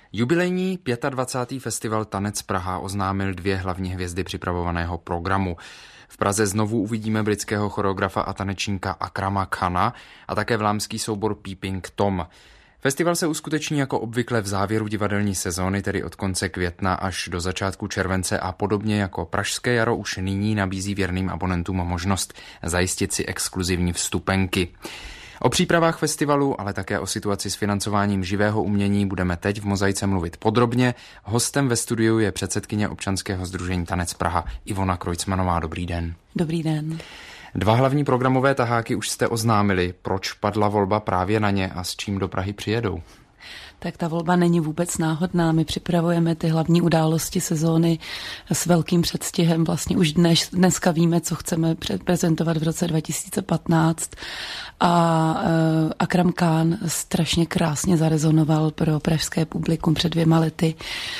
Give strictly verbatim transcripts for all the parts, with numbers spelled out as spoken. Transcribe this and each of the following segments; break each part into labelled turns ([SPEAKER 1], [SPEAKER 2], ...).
[SPEAKER 1] Jubilejní dvacátý pátý festival Tanec Praha oznámil dvě hlavní hvězdy připravovaného programu. V Praze znovu uvidíme britského choreografa a tanečníka Akrama Khana a také vlámský soubor Peeping Tom. Festival se uskuteční jako obvykle v závěru divadelní sezóny, tedy od konce května až do začátku července, a podobně jako pražské jaro už nyní nabízí věrným abonentům možnost zajistit si exkluzivní vstupenky. O přípravách festivalu, ale také o situaci s financováním živého umění budeme teď v Mozaice mluvit podrobně. Hostem ve studiu je předsedkyně občanského sdružení Tanec Praha Ivona Krojcmanová. Dobrý den.
[SPEAKER 2] Dobrý den.
[SPEAKER 1] Dva hlavní programové taháky už jste oznámili. Proč padla volba právě na ně a s čím do Prahy přijedou?
[SPEAKER 2] Tak ta volba není vůbec náhodná. My připravujeme ty hlavní události sezóny s velkým předstihem. Vlastně už dnes, dneska víme, co chceme prezentovat v roce dva tisíce patnáct. A uh, Akram Khan strašně krásně zarezonoval pro pražské publikum před dvěma lety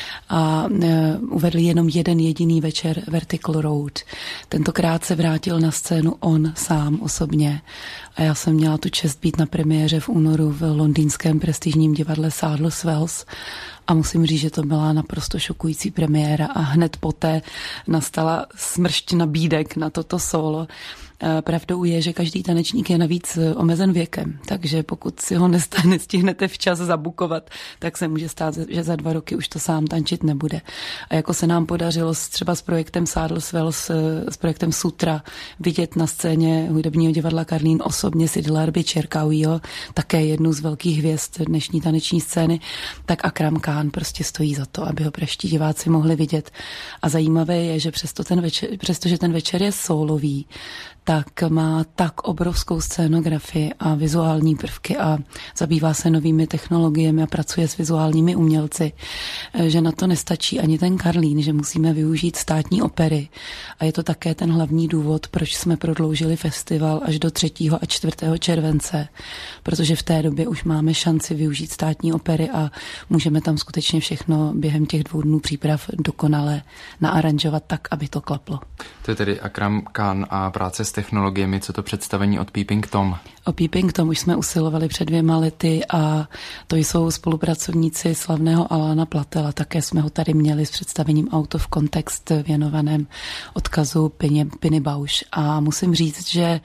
[SPEAKER 2] a uh, uvedl jenom jeden jediný večer Vertical Road. Tentokrát se vrátil na scénu on sám osobně a já jsem měla tu čest být na premiéře v únoru v londýnském prestižním divadle Sadler's Wells. A musím říct, že to byla naprosto šokující premiéra a hned poté nastala smršť nabídek na toto solo. Pravdou je, že každý tanečník je navíc omezen věkem, takže pokud si ho nestihnete včas zabukovat, tak se může stát, že za dva roky už to sám tančit nebude. A jako se nám podařilo třeba s projektem Sadler's Wells, s projektem Sutra vidět na scéně hudebního divadla Karlín osobně Sidlar Bičerkauiho, také jednu z velkých hvězd dnešní taneční scény, tak Akram Khan prostě stojí za to, aby ho praští diváci mohli vidět. A zajímavé je, že přesto ten večer, přestože ten večer je sólový, tak má tak obrovskou scénografii a vizuální prvky a zabývá se novými technologiemi a pracuje s vizuálními umělci, že na to nestačí ani ten Karlín, že musíme využít státní opery. A je to také ten hlavní důvod, proč jsme prodloužili festival až do třetího a čtvrtého července, protože v té době už máme šanci využít státní opery a můžeme tam skutečně všechno během těch dvou dnů příprav dokonale naaranžovat tak, aby to klaplo.
[SPEAKER 1] To je tedy Akram Khan a práce s technologiemi, co to představení od Peeping Tom?
[SPEAKER 2] O Peeping Tom už jsme usilovali před dvěma lety a to jsou spolupracovníci slavného Alana Platela. Také jsme ho tady měli s představením Out of Context věnovaném odkazu Piny Bausch. A musím říct, že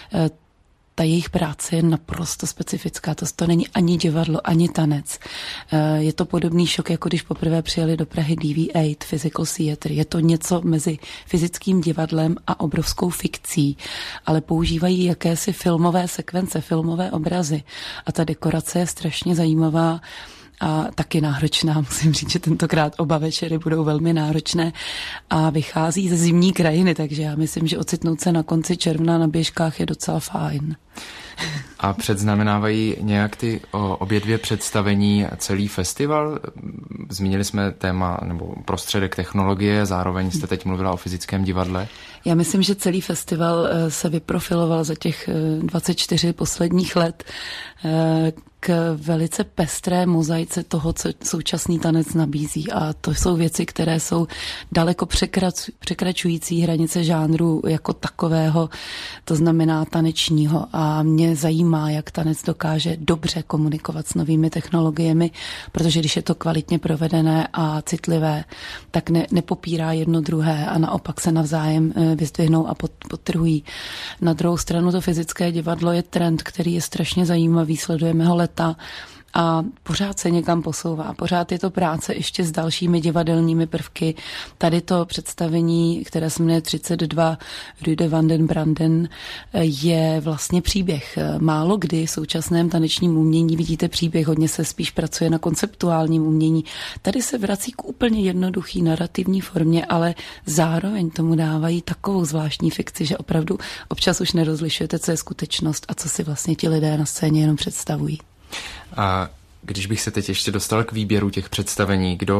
[SPEAKER 2] ta jejich práce je naprosto specifická. To, to není ani divadlo, ani tanec. Je to podobný šok, jako když poprvé přijeli do Prahy D V osm, Physical Theatre. Je to něco mezi fyzickým divadlem a obrovskou fikcí, ale používají jakési filmové sekvence, filmové obrazy. A ta dekorace je strašně zajímavá a taky náročná. Musím říct, že tentokrát oba večery budou velmi náročné a vychází ze zimní krajiny, takže já myslím, že ocitnout se na konci června na běžkách je docela fajn.
[SPEAKER 1] A předznamenávají nějak ty o, obě dvě představení celý festival? Zmínili jsme téma nebo prostředek technologie, zároveň jste teď mluvila o fyzickém divadle.
[SPEAKER 2] Já myslím, že celý festival se vyprofiloval za těch dvacet čtyři posledních let k velice pestré mozaice toho, co současný tanec nabízí. A to jsou věci, které jsou daleko překrač, překračující hranice žánru jako takového, to znamená tanečního. A mě zajímá, jak tanec dokáže dobře komunikovat s novými technologiemi, protože když je to kvalitně provedené a citlivé, tak ne, nepopírá jedno druhé a naopak se navzájem vyzdvihnou a podtrhují. Na druhou stranu to fyzické divadlo je trend, který je strašně zajímavý, sledujeme ho leta a pořád se někam posouvá. Pořád je to práce ještě s dalšími divadelními prvky. Tady to představení, které se jmenuje třicet dva Rue van den Branden, je vlastně příběh. Málo kdy v současném tanečním umění vidíte příběh, hodně se spíš pracuje na konceptuálním umění. Tady se vrací k úplně jednoduchý narrativní formě, ale zároveň tomu dávají takovou zvláštní fikci, že opravdu občas už nerozlišujete, co je skutečnost a co si vlastně ti lidé na scéně jenom představují.
[SPEAKER 1] A když bych se teď ještě dostal k výběru těch představení, kdo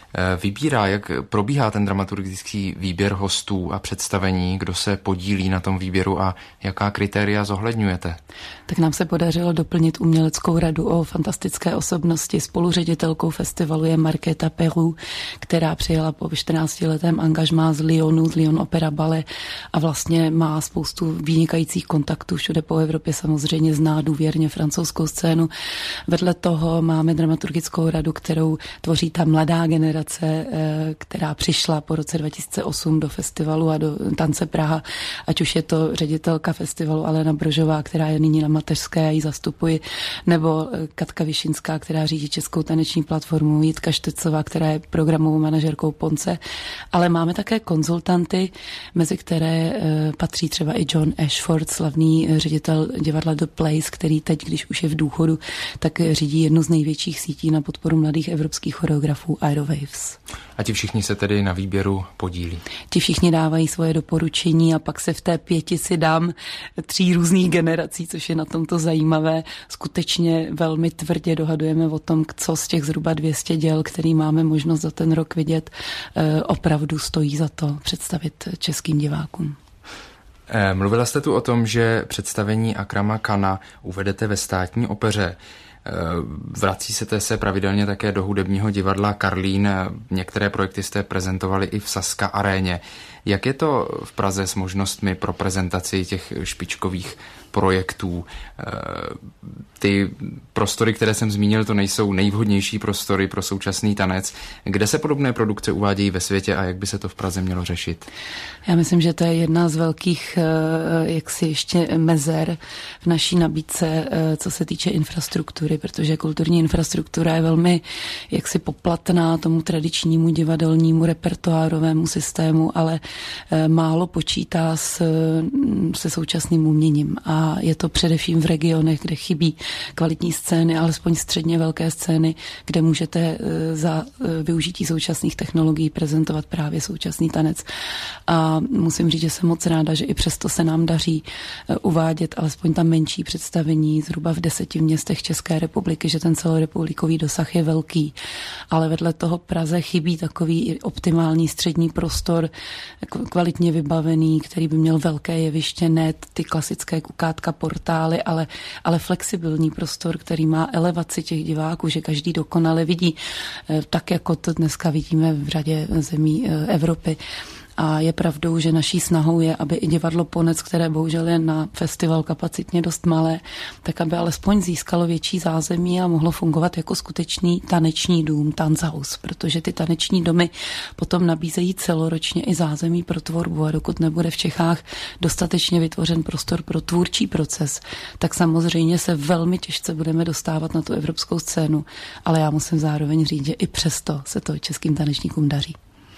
[SPEAKER 1] vybírá, jak probíhá ten dramaturgický výběr hostů a představení, kdo se podílí na tom výběru a jaká kritéria zohledňujete?
[SPEAKER 2] Tak nám se podařilo doplnit uměleckou radu o fantastické osobnosti. Spoluředitelkou festivalu je Markéta Peru, která přijela po čtrnáctiletém angažmá z Lyonu, z Lyon Opera Ballet a vlastně má spoustu vynikajících kontaktů všude po Evropě, samozřejmě zná důvěrně francouzskou scénu. Vedle toho máme dramaturgickou radu, kterou tvoří ta mladá generace, která přišla po roce dva tisíce osm do festivalu a do Tance Praha, ať už je to ředitelka festivalu Alena Brožová, která je nyní na mateřské, já ji zastupuji, nebo Katka Višinská, která řídí Českou taneční platformu, Jitka Štecová, která je programovou manažerkou Ponce, ale máme také konzultanty, mezi které patří třeba i John Ashford, slavný ředitel divadla The Place, který teď, když už je v důchodu, tak řídí jednu z největších sítí na podporu mladých evropských choreografů Aerowaves.
[SPEAKER 1] A ti všichni se tedy na výběru podílí?
[SPEAKER 2] Ti všichni dávají svoje doporučení a pak se v té pětici dám tří různých generací, což je na tomto zajímavé. Skutečně velmi tvrdě dohadujeme o tom, co z těch zhruba dvě stě děl, který máme možnost za ten rok vidět, opravdu stojí za to představit českým divákům.
[SPEAKER 1] Mluvila jste tu o tom, že představení Akrama Khana uvedete ve Státní opeře. Vrací se se pravidelně také do hudebního divadla Karlín. Některé projekty jste prezentovali i v Sazka aréně. Jak je to v Praze s možnostmi pro prezentaci těch špičkových projektů? Ty prostory, které jsem zmínil, to nejsou nejvhodnější prostory pro současný tanec. Kde se podobné produkce uvádějí ve světě a jak by se to v Praze mělo řešit?
[SPEAKER 2] Já myslím, že to je jedna z velkých jaksi ještě mezer v naší nabídce, co se týče infrastruktury, protože kulturní infrastruktura je velmi jaksi poplatná tomu tradičnímu divadelnímu repertoárovému systému, ale málo počítá s, se současným uměním a je to především v regionech, kde chybí kvalitní scény, alespoň středně velké scény, kde můžete za využití současných technologií prezentovat právě současný tanec. A musím říct, že jsem moc ráda, že i přesto se nám daří uvádět alespoň tam menší představení zhruba v deseti městech České republiky, že ten celorepublikový dosah je velký. Ale vedle toho Praze chybí takový optimální střední prostor, kvalitně vybavený, který by měl velké jeviště, ne ty klasické kukátka portály, ale, ale flexibilní prostor, který má elevaci těch diváků, že každý dokonale vidí, tak jako to dneska vidíme v řadě zemí Evropy. A je pravdou, že naší snahou je, aby i divadlo Ponec, které bohužel je na festival kapacitně dost malé, tak aby alespoň získalo větší zázemí a mohlo fungovat jako skutečný taneční dům, Tanzhaus, protože ty taneční domy potom nabízejí celoročně i zázemí pro tvorbu a dokud nebude v Čechách dostatečně vytvořen prostor pro tvůrčí proces, tak samozřejmě se velmi těžce budeme dostávat na tu evropskou scénu, ale já musím zároveň říct, že i přesto se to českým tanečníkům daří.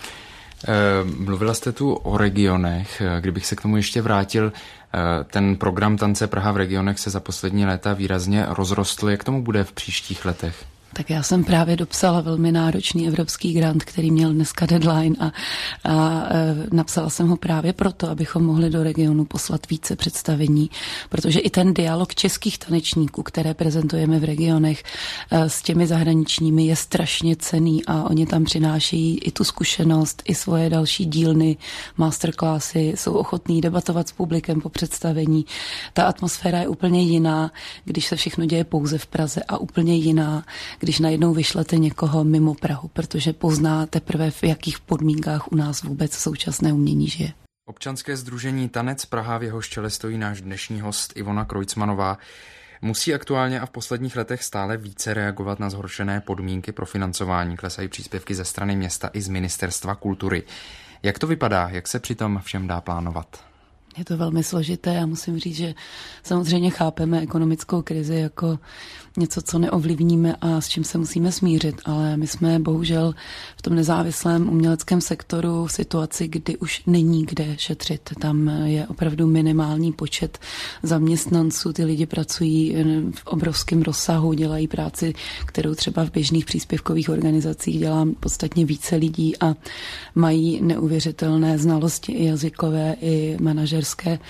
[SPEAKER 1] Mluvila jste tu o regionech, kdybych se k tomu ještě vrátil, ten program Tance Praha v regionech se za poslední léta výrazně rozrostl. Jak tomu bude v příštích letech?
[SPEAKER 2] Tak já jsem právě dopsala velmi náročný evropský grant, který měl dneska deadline a, a e, napsala jsem ho právě proto, abychom mohli do regionu poslat více představení, protože i ten dialog českých tanečníků, které prezentujeme v regionech e, s těmi zahraničními, je strašně cenný a oni tam přinášejí i tu zkušenost, i svoje další dílny, masterclassy, jsou ochotní debatovat s publikem po představení. Ta atmosféra je úplně jiná, když se všechno děje pouze v Praze a úplně jiná, když najednou vyšlete někoho mimo Prahu, protože pozná teprve, v jakých podmínkách u nás vůbec současné umění žije.
[SPEAKER 1] Občanské sdružení Tanec Praha, v jehož čele stojí náš dnešní host Ivona Kreutzmanová, musí aktuálně a v posledních letech stále více reagovat na zhoršené podmínky pro financování. Klesají příspěvky ze strany města i z Ministerstva kultury. Jak to vypadá? Jak se přitom všem dá plánovat?
[SPEAKER 2] Je to velmi složité. Já musím říct, že samozřejmě chápeme ekonomickou krizi jako něco, co neovlivníme a s čím se musíme smířit, ale my jsme bohužel v tom nezávislém uměleckém sektoru v situaci, kdy už není kde šetřit. Tam je opravdu minimální počet zaměstnanců, ty lidi pracují v obrovském rozsahu, dělají práci, kterou třeba v běžných příspěvkových organizacích dělá podstatně více lidí a mají neuvěřitelné znalosti i jazykové, i manažerské.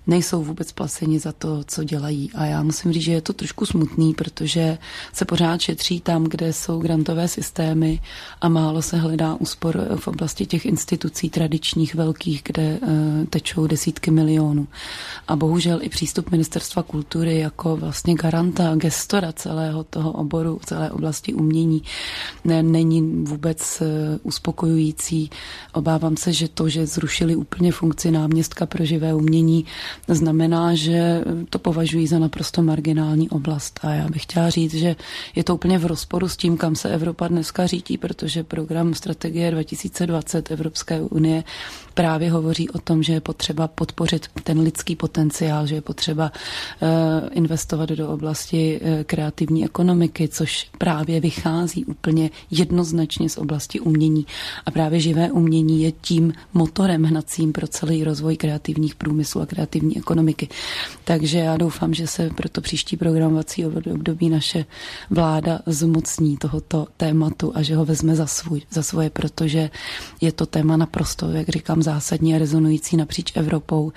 [SPEAKER 2] nejsou vůbec placeni za to, co dělají. A já musím říct, že je to trošku smutný, protože se pořád šetří tam, kde jsou grantové systémy a málo se hledá úspor v oblasti těch institucí tradičních velkých, kde tečou desítky milionů. A bohužel i přístup Ministerstva kultury jako vlastně garanta, gestora celého toho oboru, celé oblasti umění ne, není vůbec uspokojující. Obávám se, že to, že zrušili úplně funkci náměstka pro živé umění, znamená, že to považují za naprosto marginální oblast. A já bych chtěla říct, že je to úplně v rozporu s tím, kam se Evropa dneska řítí, protože program Strategie dva tisíce dvacet Evropské unie právě hovoří o tom, že je potřeba podpořit ten lidský potenciál, že je potřeba uh, investovat do oblasti uh, kreativní ekonomiky, což právě vychází úplně jednoznačně z oblasti umění. A právě živé umění je tím motorem hnacím pro celý rozvoj kreativních průmyslů a kreativní ekonomiky. Takže já doufám, že se pro to příští programovací období naše vláda zmocní tohoto tématu a že ho vezme za, svůj, za svoje, protože je to téma naprosto, jak říkám, zásadní a rezonující napříč Evropou.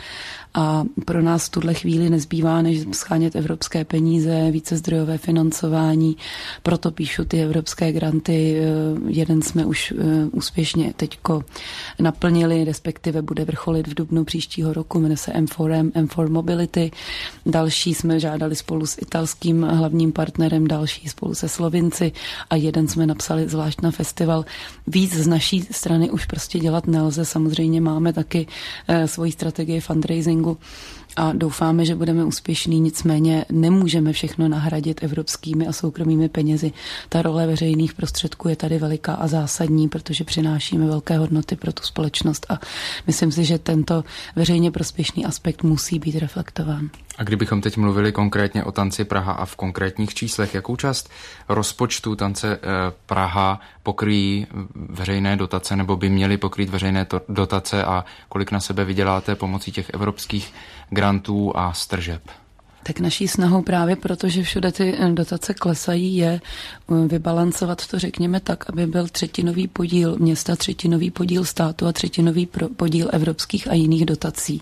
[SPEAKER 2] A pro nás v tuhle chvíli nezbývá, než schánět evropské peníze, více zdrojové financování. Proto píšu ty evropské granty. Jeden jsme už úspěšně teďko naplnili, respektive bude vrcholit v dubnu příštího roku, jmenuje se M čtyři M, M čtyři Mobility. Další jsme žádali spolu s italským hlavním partnerem, další spolu se Slovinci a jeden jsme napsali zvlášť na festival. Víc z naší strany už prostě dělat nelze. Samozřejmě máme taky svoji strategii fundraisingu a doufáme, že budeme úspěšní, nicméně nemůžeme všechno nahradit evropskými a soukromými penězi. Ta role veřejných prostředků je tady veliká a zásadní, protože přinášíme velké hodnoty pro tu společnost a myslím si, že tento veřejně prospěšný aspekt musí být reflektován.
[SPEAKER 1] A kdybychom teď mluvili konkrétně o Tanci Praha a v konkrétních číslech, jakou část rozpočtu Tance Praha pokryjí veřejné dotace nebo by měly pokrýt veřejné dotace a kolik na sebe vyděláte pomocí těch evropských grantů a stržeb?
[SPEAKER 2] Tak naší snahou právě proto, že všude ty dotace klesají, je vybalancovat to, řekněme tak, aby byl třetinový podíl města, třetinový podíl státu a třetinový podíl evropských a jiných dotací.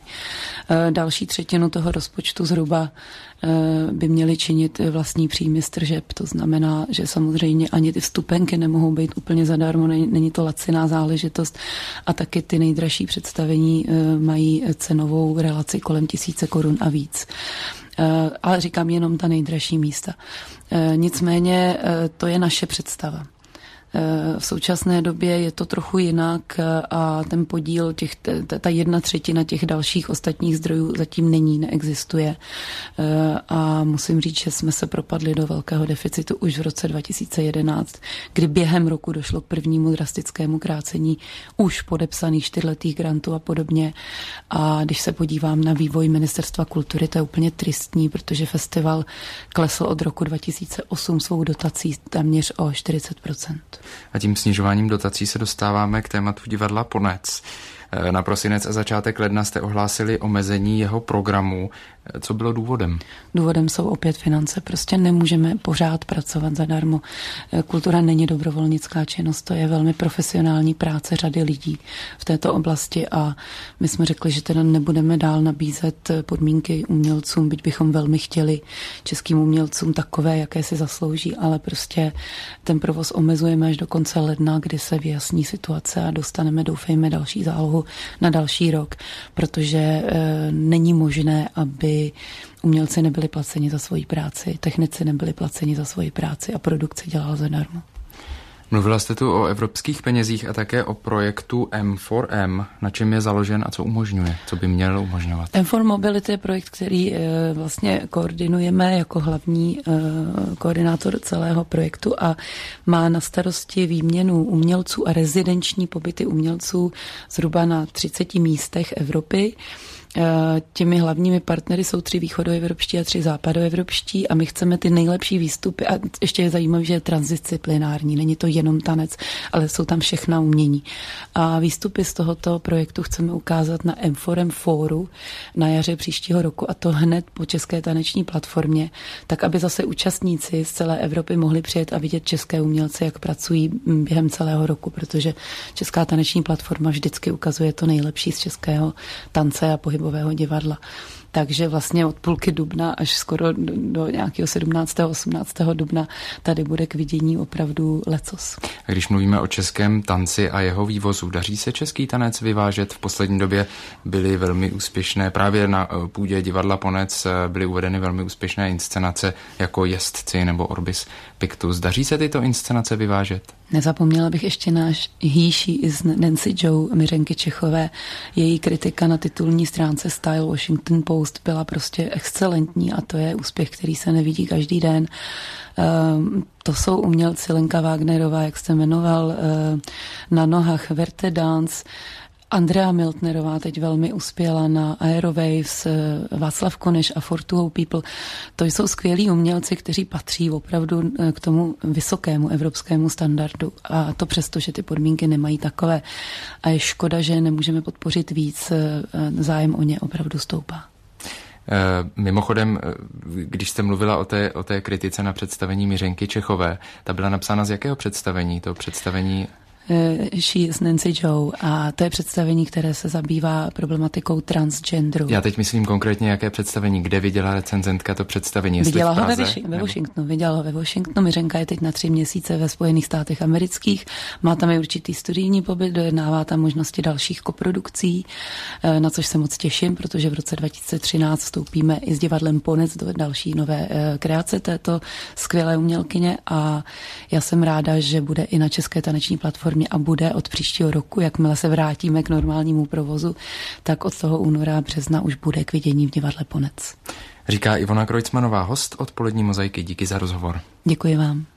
[SPEAKER 2] Další třetinu toho rozpočtu zhruba by měly činit vlastní příjmy z tržeb. To znamená, že samozřejmě ani ty vstupenky nemohou být úplně zadarmo, není to laciná záležitost a taky ty nejdražší představení mají cenovou relaci kolem tisíce korun a víc. Ale říkám jenom ta nejdražší místa. Nicméně to je naše představa. V současné době je to trochu jinak a ten podíl, těch, ta jedna třetina těch dalších ostatních zdrojů zatím není, neexistuje. A musím říct, že jsme se propadli do velkého deficitu už v roce dva tisíce jedenáct, kdy během roku došlo k prvnímu drastickému krácení už podepsaných čtyřletých grantů a podobně. A když se podívám na vývoj Ministerstva kultury, to je úplně tristní, protože festival klesl od roku dva tisíce osm svou dotací téměř o čtyřicet procent.
[SPEAKER 1] A tím snižováním dotací se dostáváme k tématu divadla Ponec. Na prosinec a začátek ledna jste ohlásili omezení jeho programu. Co bylo důvodem?
[SPEAKER 2] Důvodem jsou opět finance. Prostě nemůžeme pořád pracovat zadarmo. Kultura není dobrovolnická činnost, to je velmi profesionální práce řady lidí v této oblasti a my jsme řekli, že teda nebudeme dál nabízet podmínky umělcům, byť bychom velmi chtěli českým umělcům takové, jaké si zaslouží, ale prostě ten provoz omezujeme až do konce ledna, kdy se vyjasní situace a dostaneme, doufejme, další zálohu na další rok, protože e, není možné, aby umělci nebyli placeni za svoji práci, technici nebyli placeni za svoji práci a produkce dělala zadarmo.
[SPEAKER 1] Mluvila jste tu o evropských penězích a také o projektu M čtyři M. Na čem je založen a co umožňuje? Co by měl umožňovat?
[SPEAKER 2] M čtyři Mobility je projekt, který e, vlastně koordinujeme jako hlavní e, koordinátor celého projektu a má na starosti výměnu umělců a rezidenční pobyty umělců zhruba na třiceti místech Evropy. Těmi hlavními partnery jsou tři východoevropští a tři západoevropští a my chceme ty nejlepší výstupy a ještě je zajímavé, že je transdisciplinární, není to jenom tanec, ale jsou tam všechna umění. A výstupy z tohoto projektu chceme ukázat na M čtyři M fóru na jaře příštího roku a to hned po České taneční platformě, tak aby zase účastníci z celé Evropy mohli přijet a vidět české umělce, jak pracují během celého roku, protože Česká taneční platforma vždycky ukazuje to nejlepší z českého tance a pohybu divadla. takže vlastně od půlky dubna až skoro do, do nějakého sedmnáctého osmnáctého dubna tady bude k vidění opravdu lecos.
[SPEAKER 1] A když mluvíme o českém tanci a jeho vývozu, daří se český tanec vyvážet? V poslední době byly velmi úspěšné, právě na půdě divadla Ponec byly uvedeny velmi úspěšné inscenace jako Jezdci nebo Orbis Pictus. Daří se tyto inscenace vyvážet?
[SPEAKER 2] Nezapomněla bych ještě náš He, She is Nancy Joe Miřenky Čechové. Její kritika na titulní stránce Style Washington Post byla prostě excelentní a to je úspěch, který se nevidí každý den. Um, to jsou umělci Lenka Wagnerová, jak jste jmenoval, uh, na nohách Verte Dance, Andrea Miltnerová teď velmi uspěla na Aerowaves, Václav Koneš a Fortuou People. To jsou skvělí umělci, kteří patří opravdu k tomu vysokému evropskému standardu. A to přesto, že ty podmínky nemají takové. A je škoda, že nemůžeme podpořit víc, zájem o ně opravdu stoupá.
[SPEAKER 1] Mimochodem, když jste mluvila o té, o té kritice na představení Miřenky Čechové, ta byla napsána z jakého představení? To představení...
[SPEAKER 2] She is Nancy Joe a to je představení, které se zabývá problematikou transgenderu.
[SPEAKER 1] Já teď myslím konkrétně, jaké představení, kde viděla recenzentka to představení?
[SPEAKER 2] Viděla
[SPEAKER 1] v Praze,
[SPEAKER 2] ho ve, Viši, ve Washingtonu, viděla ho ve Washingtonu. Miřenka je teď na tři měsíce ve Spojených státech amerických, má tam i určitý studijní pobyt, dojednává tam možnosti dalších koprodukcí, na což se moc těším, protože v roce dva tisíce třináct vstoupíme i s divadlem Ponec do další nové kreace této skvělé umělkyně a já jsem ráda, že bude i na české taneční platformě a bude od příštího roku, jakmile se vrátíme k normálnímu provozu, tak od toho února, března už bude k vidění v divadle Ponec.
[SPEAKER 1] Říká Ivona Krojcmanová, host Odpolední mozaiky. Díky za rozhovor.
[SPEAKER 2] Děkuji vám.